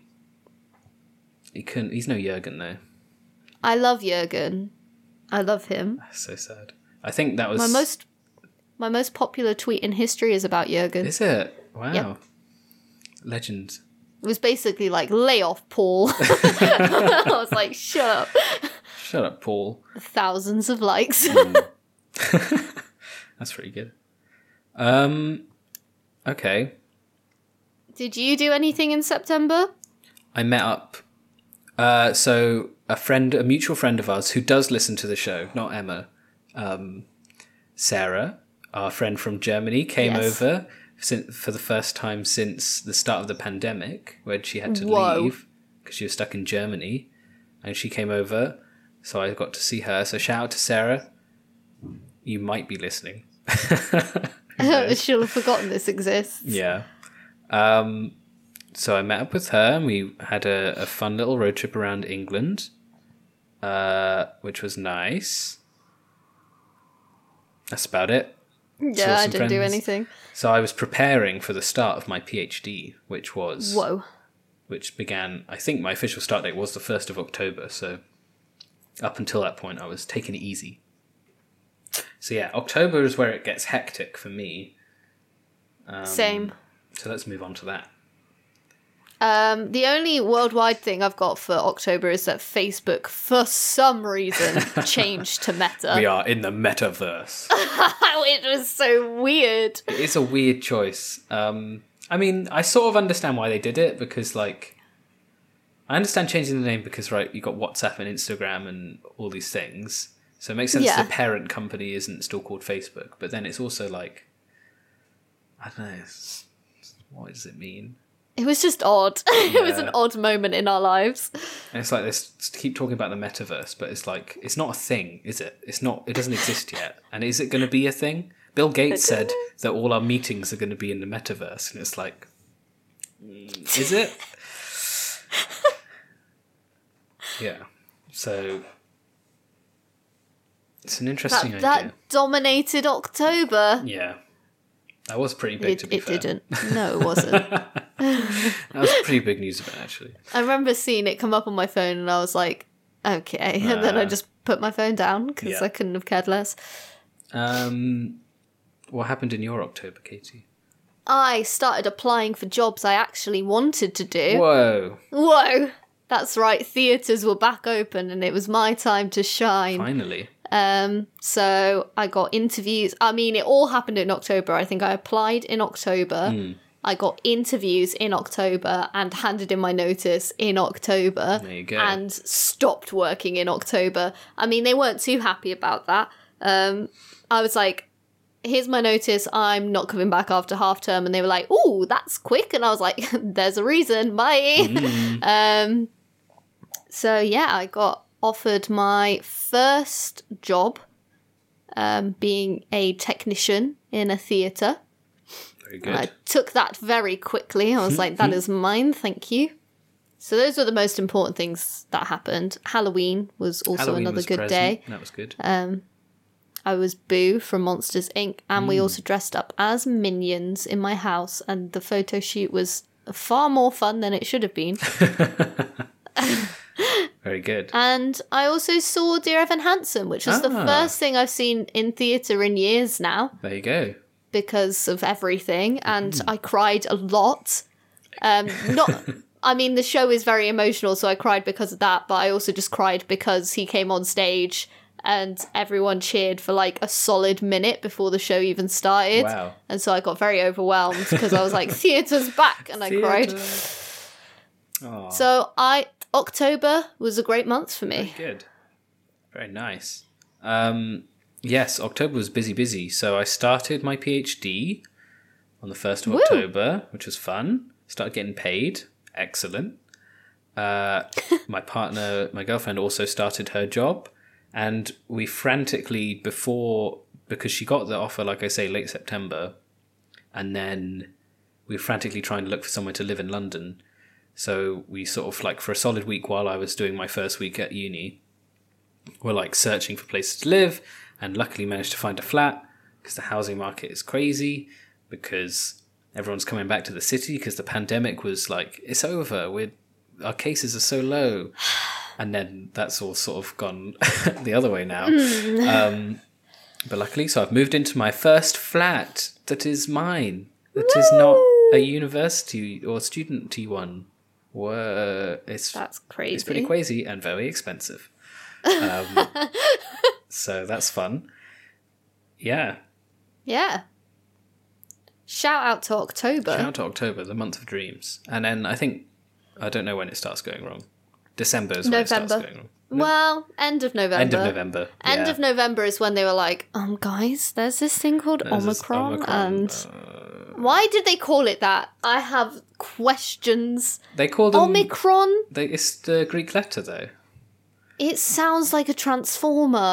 He couldn't. He's no Jurgen though. I love Jurgen. I love him. So sad. I think that was My most my most popular tweet in history is about Jurgen. Is it? Wow. Yep. Legend. It was basically like, lay off, Paul. I was like, shut up. Shut up, Paul. Thousands of likes. That's pretty good. Um, okay. Did you do anything in September? I met up. Uh, so a friend, a mutual friend of ours who does listen to the show, not Emma, um, Sarah, our friend from Germany, came Yes. over sin- for the first time since the start of the pandemic, when she had to Whoa. leave because she was stuck in Germany, and she came over, so I got to see her. So shout out to Sarah. You might be listening. She'll have forgotten this exists. Yeah. Um, so I met up with her and we had a, a fun little road trip around England, uh, which was nice. That's about it. Yeah, Saw I some didn't do friends. anything. So I was preparing for the start of my PhD, which was Whoa. which began, I think my official start date was the first of October, so up until that point I was taking it easy. So yeah, October is where it gets hectic for me. Um, Same. So let's move on to that. Um, the only worldwide thing I've got for October is that Facebook, for some reason, changed to Meta. We are in the metaverse. It was so weird. It is a weird choice. Um, I mean, I sort of understand why they did it, because, like, I understand changing the name because, right, you got WhatsApp and Instagram and all these things. So it makes sense Yeah. the parent company isn't still called Facebook. But then it's also like, I don't know, it's, what does it mean? It was just odd. It was an Yeah. odd moment in our lives. And it's like this, keep talking about the metaverse, but it's like, it's not a thing, is it? It's not, it doesn't exist yet. And is it going to be a thing? Bill Gates said that all our meetings are going to be in the metaverse. And it's like, mm, is it? Yeah. So, it's an interesting That, idea. that dominated October. Yeah. That was pretty big, It, to be it fair. didn't. No, it wasn't. That was pretty big news event, actually. I remember seeing it come up on my phone and I was like, okay. And then I Uh, just put my phone down because yeah. I couldn't have cared less. Um, what happened in your October, Katie? I started applying for jobs I actually wanted to do. Whoa. Whoa! That's right, theatres were back open and it was my time to shine. Finally. Um, so I got interviews. I mean, it all happened in October. I think I applied in October. Hmm. I got interviews in October and handed in my notice in October. There you go. And stopped working in October. I mean, they weren't too happy about that. Um, I was like, here's my notice. I'm not coming back after half term. And they were like, ooh, that's quick. And I was like, there's a reason. Bye. Hmm. um, so yeah, I got offered my first job, um, being a technician in a theatre. Very good. I took that very quickly. I was like, that is mine, thank you. So those were the most important things that happened. Halloween was also Halloween another was good present. day. That was good. Um, I was Boo from Monsters Incorporated, and Hmm. we also dressed up as minions in my house, and the photo shoot was far more fun than it should have been. Very good. And I also saw Dear Evan Hansen, which was the Ah. first thing I've seen in theatre in years now There you go. because of everything, and Mm-hmm. I cried a lot. Um, not, I mean, the show is very emotional, so I cried because of that, but I also just cried because he came on stage and everyone cheered for like a solid minute before the show even started. Wow. And so I got very overwhelmed because I was like, theatre's back, and I cried. Oh, So I October was a great month for me. good. Very nice. Um, yes, October was busy, busy. So I started my PhD on the first of Woo. October, which was fun. Started getting paid. Excellent. Uh, my partner, my girlfriend, also started her job. And we frantically, before, because she got the offer, like I say, late September, and then we were frantically trying to look for somewhere to live in London. So we sort of, like, for a solid week while I was doing my first week at uni, we're, like, searching for places to live, and luckily managed to find a flat, because the housing market is crazy, because everyone's coming back to the city, because the pandemic was, like, it's over, we're, our cases are so low. And then that's all sort of gone the other way now. um, but luckily, so I've moved into my first flat that is mine. That is not a university or student T one were it's That's crazy. it's pretty crazy and very expensive. Um, so that's fun. Yeah. Yeah. Shout out to October. Shout out to October, the month of dreams. And then I think, I don't know when it starts going wrong. December is when it starts November. going wrong. Well, end of November. End of November. End yeah. of November is when they were like, um, guys, there's this thing called There's this Omicron, Omicron, and uh, why did they call it that? I have questions. They call them... Omicron? They, it's the Greek letter, though. It sounds like a transformer.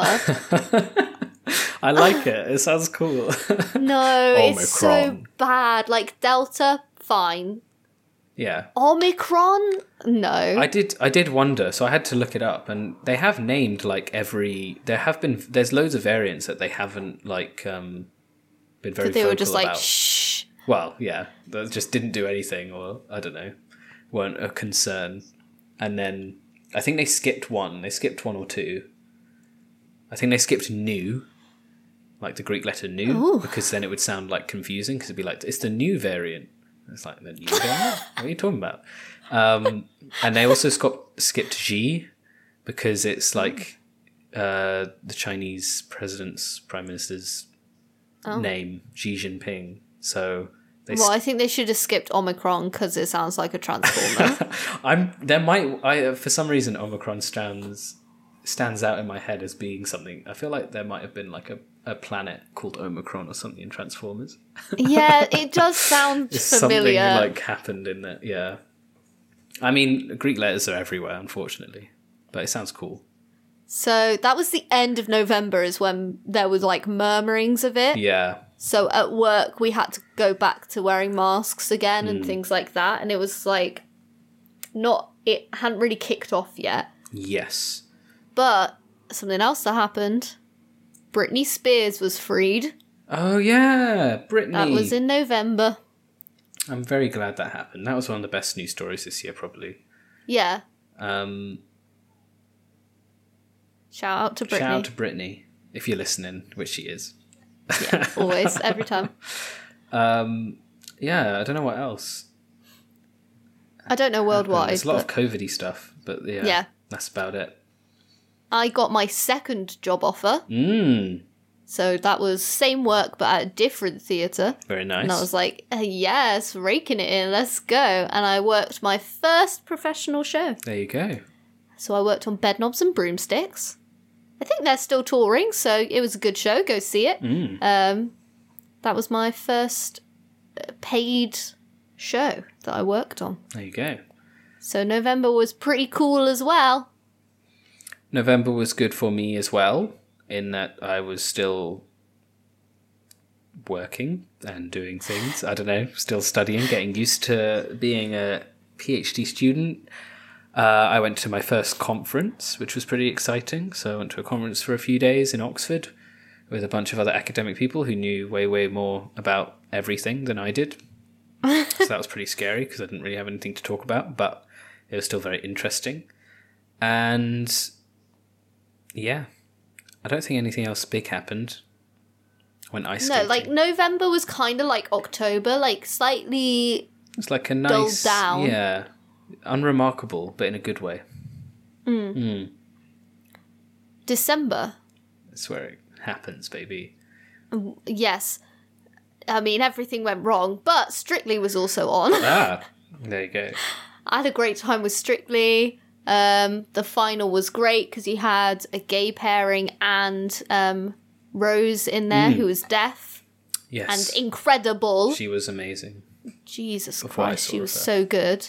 I like it. It sounds cool. No, it's so Omicron. bad. Like Delta, fine. Yeah. Omicron? No. I did I did wonder, so I had to look it up, and they have named like every there have been there's loads of variants that they haven't like um been very But they vocal were just like, about. shh. Well, yeah, they just didn't do anything, or I don't know, weren't a concern. And then I think they skipped one. They skipped one or two. I think they skipped new, like the Greek letter nu, Ooh. because then it would sound like confusing, because it'd be like, it's the new variant. It's like, the new variant? What are you talking about? Um, and they also sk- skipped Xi, because it's like uh, the Chinese president's, prime minister's Oh. name, Xi Jinping. So they Well, I think they should have skipped Omicron because it sounds like a transformer. I'm there might I for some reason Omicron stands stands out in my head as being something. I feel like there might have been like a, a planet called Omicron or something in Transformers. Yeah, it does sound It's familiar. something like happened in there. Yeah, I mean Greek letters are everywhere, unfortunately, but it sounds cool. So that was the end of November is when there was like murmurings of it. Yeah, So at work we had to go back to wearing masks again and Mm. things like that. And it was like not it hadn't really kicked off yet. yes, But something else that happened. Britney Spears was freed. oh yeah, Britney. That was in November. I'm very glad that happened. That was one of the best news stories this year, probably. Yeah. Um, Shout out to Britney. shout out to Britney if you're listening, which she is. Yeah, always, every time. Um, yeah, I don't know what else. I don't know worldwide. There's a lot but of COVID-y stuff, but yeah, Yeah. that's about it. I got my second job offer. Mm, So that was same work but at a different theatre. very nice. And I was like, uh, yes, raking it in, let's go. And I worked my first professional show. there you go. So I worked on Bedknobs and Broomsticks. I think they're still touring, so it was a good show. Go see it. Mm. Um, that was my first uh, paid show that I worked on. There you go. So November was pretty cool as well. November was good for me as well, in that I was still working and doing things. I don't know, still studying, getting used to being a PhD student. Uh, I went to my first conference, which was pretty exciting. So I went to a conference for a few days in Oxford with a bunch of other academic people who knew way, way more about everything than I did. So that was pretty scary because I didn't really have anything to talk about, but it was still very interesting. And yeah, I don't think anything else big happened. Went ice No, skating. like November was kind of like October, like slightly. It's like a dulled nice, down. yeah, unremarkable, but in a good way. Mm. December. That's where it happens, baby. Yes. I mean, everything went wrong, but Strictly was also on. Ah, there you go. I had a great time with Strictly. Um, the final was great because you had a gay pairing and um, Rose in there, who was deaf Yes, and incredible. she was amazing. Jesus Before I Christ, saw she her was first. so good.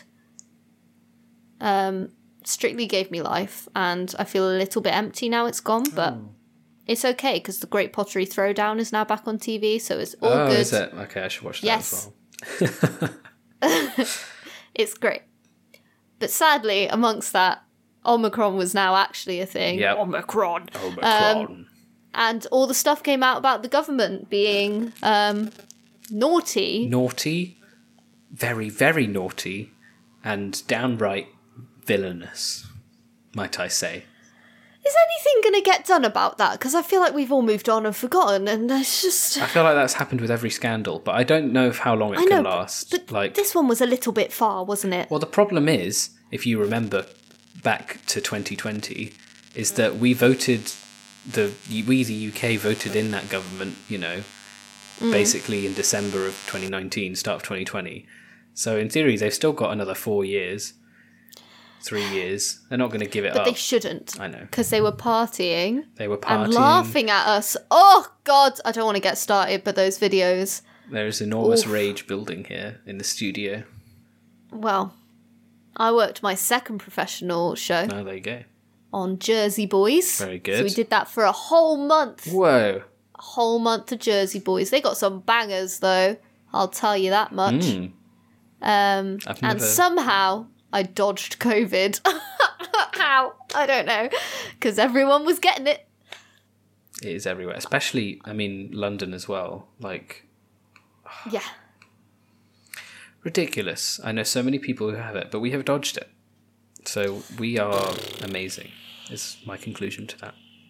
Um, Strictly gave me life, and I feel a little bit empty now it's gone, but Oh. it's okay because the Great Pottery Throwdown is now back on T V, so it's all oh, good. is it? Okay, I should watch that Yes. as well. It's great. But sadly, amongst that, Omicron was now actually a thing. Yep. Omicron. Omicron. And all the stuff came out about the government being um, naughty. Naughty, very, very naughty, and downright villainous, might I say. Is anything going to get done about that? Because I feel like we've all moved on and forgotten, and it's just... I feel like that's happened with every scandal, but I don't know if how long it I know, can but- last. But like, this one was a little bit far, wasn't it? well, the problem is, if you remember back to twenty twenty, is that we voted the we the U K voted in that government, you know, Mm. basically in December of twenty nineteen, start of twenty twenty. So in theory, they've still got another four years, three years. They're not going to give it But up. they shouldn't. I know. Because they were partying They were partying. and laughing at us. Oh, God, I don't want to get started, but those videos... There is enormous Oof. rage building here in the studio. Well, I worked my second professional show Oh, there you go. on Jersey Boys. Very good. So we did that for a whole month. Whoa. A whole month of Jersey Boys. They got some bangers, though. I'll tell you that much. Mm. Um, I've and never- somehow I dodged COVID. How? I don't know. Because everyone was getting it. It is everywhere, especially, I mean, London as well. Like, Yeah. ridiculous. I know so many people who have it, but we have dodged it. So we are amazing, is my conclusion to that.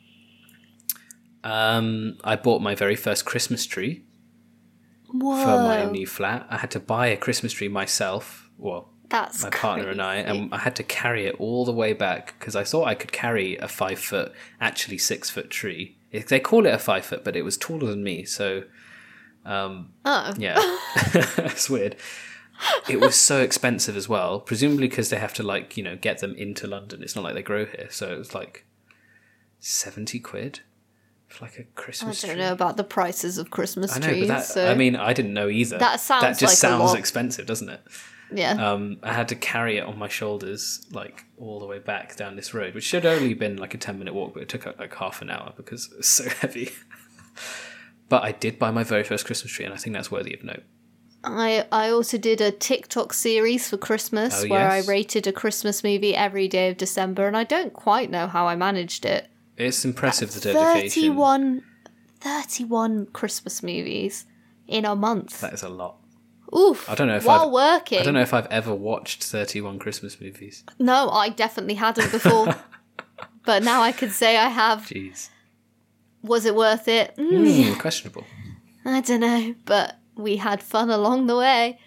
Um, I bought my very first Christmas tree Whoa. for my new flat. I had to buy a Christmas tree myself. Well, That's my partner and I, and I had to carry it all the way back because I thought I could carry a five foot, actually six foot tree. It, they call it a five foot, but it was taller than me. So, um, Oh. yeah, it's weird. It was so expensive as well, presumably because they have to, like, you know, get them into London. It's not like they grow here, so it was like seventy quid for like a I Christmas don't tree. know about the prices of Christmas I know, trees. but that, so I mean, I didn't know either. That sounds that just like a sounds lot. expensive, doesn't it? yeah. Um, I had to carry it on my shoulders, like, all the way back down this road, which should only been like a ten minute walk, but it took like half an hour because it was so heavy. But I did buy my very first Christmas tree, and I think that's worthy of note. I, I also did a TikTok series for Christmas Oh, where yes. I rated a Christmas movie every day of December, and I don't quite know how I managed it. It's impressive, the dedication. thirty-one, thirty-one Christmas movies in a month. That is a lot. Oof. I don't know if while I've, working. I don't know if I've ever watched thirty-one Christmas movies. No, I definitely hadn't before. But now I could say I have. Jeez. Was it worth it? Mm, Hmm, questionable. I don't know, but we had fun along the way.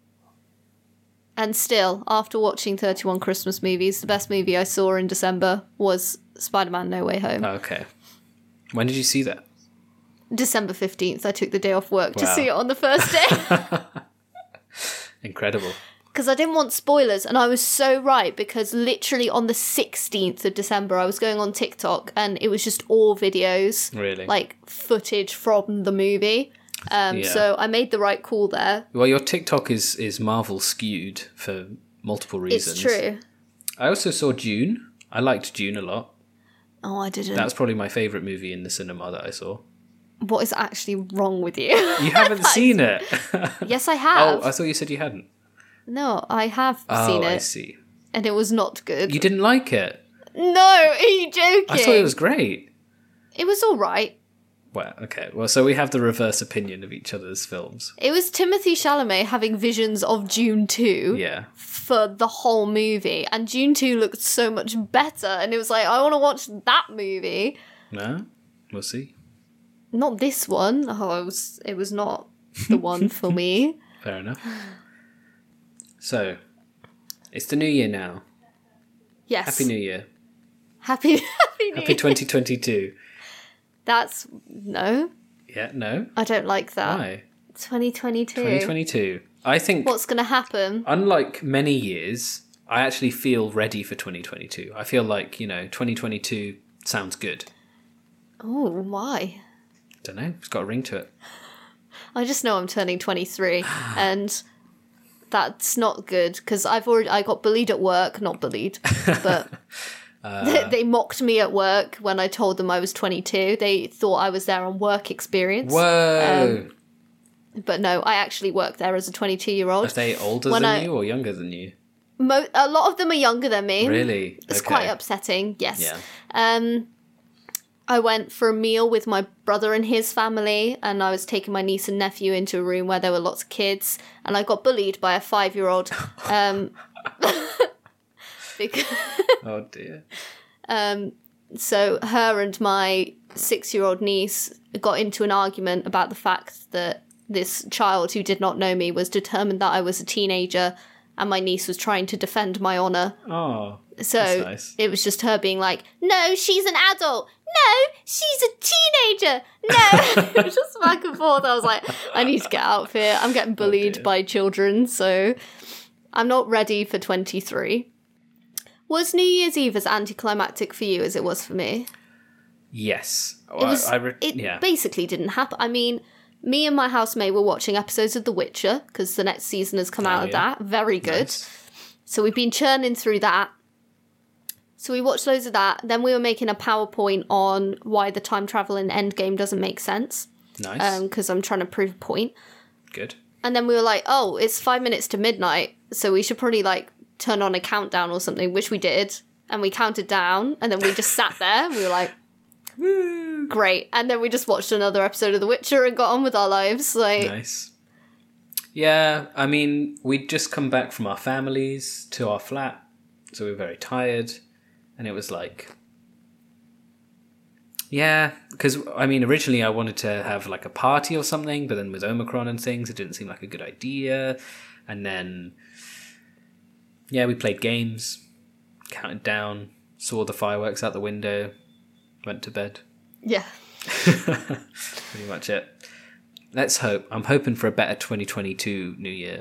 And still, after watching thirty-one Christmas movies, the best movie I saw in December was Spider-Man No Way Home. Okay. When did you see that? December fifteenth, I took the day off work to Wow. see it on the first day. Incredible. Because I didn't want spoilers, and I was so right, because literally on the sixteenth of December, I was going on TikTok, and it was just all videos. Really? Like, footage from the movie. Um, Yeah. So I made the right call there. Well, your TikTok is, is Marvel skewed for multiple reasons. It's true. I also saw Dune. I liked Dune a lot. Oh, I didn't. That's probably my favourite movie in the cinema that I saw. What is actually wrong with you? You haven't seen it? Yes, I have. Oh, I thought you said you hadn't. No, I have Oh, seen I it, see. and it was not good. You didn't like it? No, are you joking? I thought it was great. It was all right. Well, okay. Well, so we have the reverse opinion of each other's films. It was Timothy Chalamet having visions of Dune two Yeah. for the whole movie, and Dune two looked so much better, and it was like, I want to watch that movie. No? We'll see. Not this one. Oh, it was, it was not the one for me. Fair enough. So, it's the new year now. Yes. Happy New Year. Happy, happy New Happy Year. twenty twenty-two. That's, no, Yeah, no? I don't like that. Why? twenty twenty-two. twenty twenty-two. I think, What's going to happen? unlike many years, I actually feel ready for twenty twenty-two. I feel like, you know, twenty twenty-two sounds good. Oh, why? Don't know. It's got a ring to it. I just know I'm turning twenty-three, and that's not good because I've already I got bullied at work. Not bullied, but Uh, they, they mocked me at work when I told them I was twenty-two. They thought I was there on work experience. Whoa! But no, I actually worked there as a twenty-two-year-old. Are they older when than I- you or younger than you? Mo- a lot of them are younger than me. Really? It's Okay. quite upsetting. Yes. Yeah. Um, I went for a meal with my brother and his family, and I was taking my niece and nephew into a room where there were lots of kids, and I got bullied by a five-year-old. Um, because, Oh dear. um, So her and my six-year-old niece got into an argument about the fact that this child who did not know me was determined that I was a teenager, and my niece was trying to defend my honour. Oh, So that's nice. it was just her being like, no, she's an adult. No, she's a teenager. No. It was just back and forth. I was like, I need to get out of here. I'm getting bullied dear. by children, so I'm not ready for twenty-three. Was New Year's Eve as anticlimactic for you as it was for me? Yes. It was. I, I re- it yeah. basically didn't happen. I mean, me and my housemate were watching episodes of The Witcher because the next season has come Oh, out of yeah. that. Very good. Nice. So we've been churning through that. So we watched loads of that. Then we were making a PowerPoint on why the time travel in Endgame doesn't make sense. Nice. Because I'm trying to prove a point. Good. And then we were like, oh, it's five minutes to midnight, so we should probably like turn on a countdown or something, which we did. And we counted down, and then we just sat there. And we were like, Woo. great. And then we just watched another episode of The Witcher and got on with our lives. Like, Nice. Yeah, I mean, we'd just come back from our families to our flat, so we were very tired, and it was like, yeah, because, I mean, originally I wanted to have like a party or something, but then with Omicron and things, it didn't seem like a good idea, and then, yeah, we played games, counted down, saw the fireworks out the window, went to bed. yeah. Pretty much it. Let's hope. I'm hoping for a better twenty twenty-two New Year.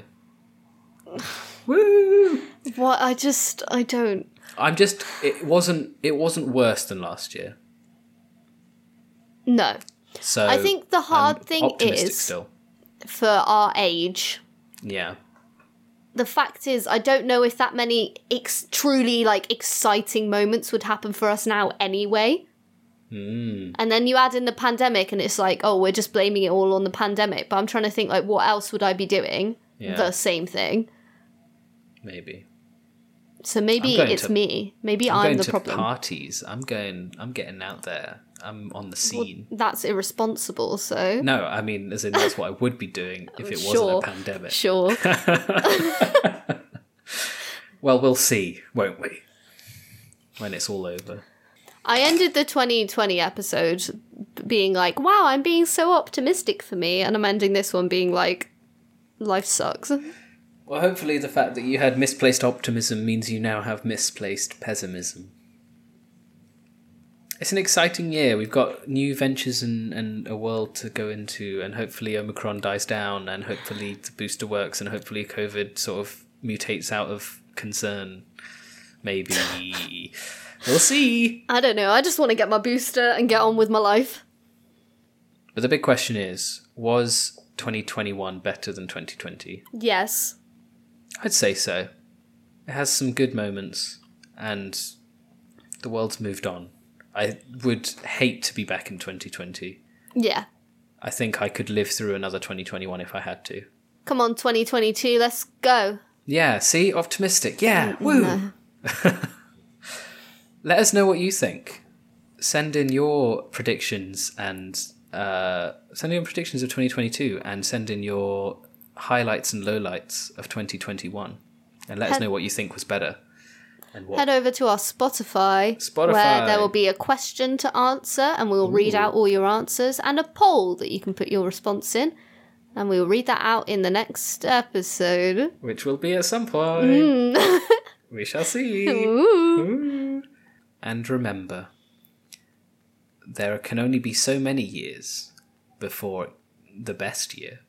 Woo! What? I just, I don't. I'm just. It wasn't. It wasn't worse than last year. No. So I think the hard I'm thing optimistic is- still. For our age, Yeah. the fact is, I don't know if that many ex- truly like exciting moments would happen for us now anyway. Mm. And then you add in the pandemic, and it's like, oh, we're just blaming it all on the pandemic. But I'm trying to think, like, what else would I be doing? Yeah. The same thing. Maybe. So maybe I'm going it's to- me. Maybe I'm, I'm, going the to problem. parties. I'm going. I'm getting out there. I'm on the Well, scene. that's irresponsible. So No, I mean, as in that's what I would be doing if it wasn't Sure. a pandemic. sure. Well, we'll see, won't we? When it's all over. I ended the twenty twenty episode being like, wow, I'm being so optimistic for me. And I'm ending this one being like, life sucks. Well, hopefully the fact that you had misplaced optimism means you now have misplaced pessimism. It's an exciting year. We've got new ventures and, and a world to go into, and hopefully Omicron dies down, and hopefully the booster works, and hopefully COVID sort of mutates out of concern. Maybe. We'll see. I don't know. I just want to get my booster and get on with my life. But the big question is, was twenty twenty-one better than twenty twenty? Yes. I'd say so. It has some good moments, and the world's moved on. I would hate to be back in twenty twenty. Yeah. I think I could live through another twenty twenty-one if I had to. Come on, twenty twenty-two, let's go. Yeah, see? Optimistic. Yeah, woo! No. Let us know what you think. Send in your predictions and uh, send in predictions of twenty twenty-two, and send in your highlights and lowlights of twenty twenty-one. And let us Head- know what you think was better. And what Head over to our Spotify, Spotify. where there will be a question to answer, and we'll read out all your answers, and a poll that you can put your response in. And we'll read that out in the next episode. which will be at some point. Mm. We shall see. Ooh. Ooh. And remember, there can only be so many years before the best year.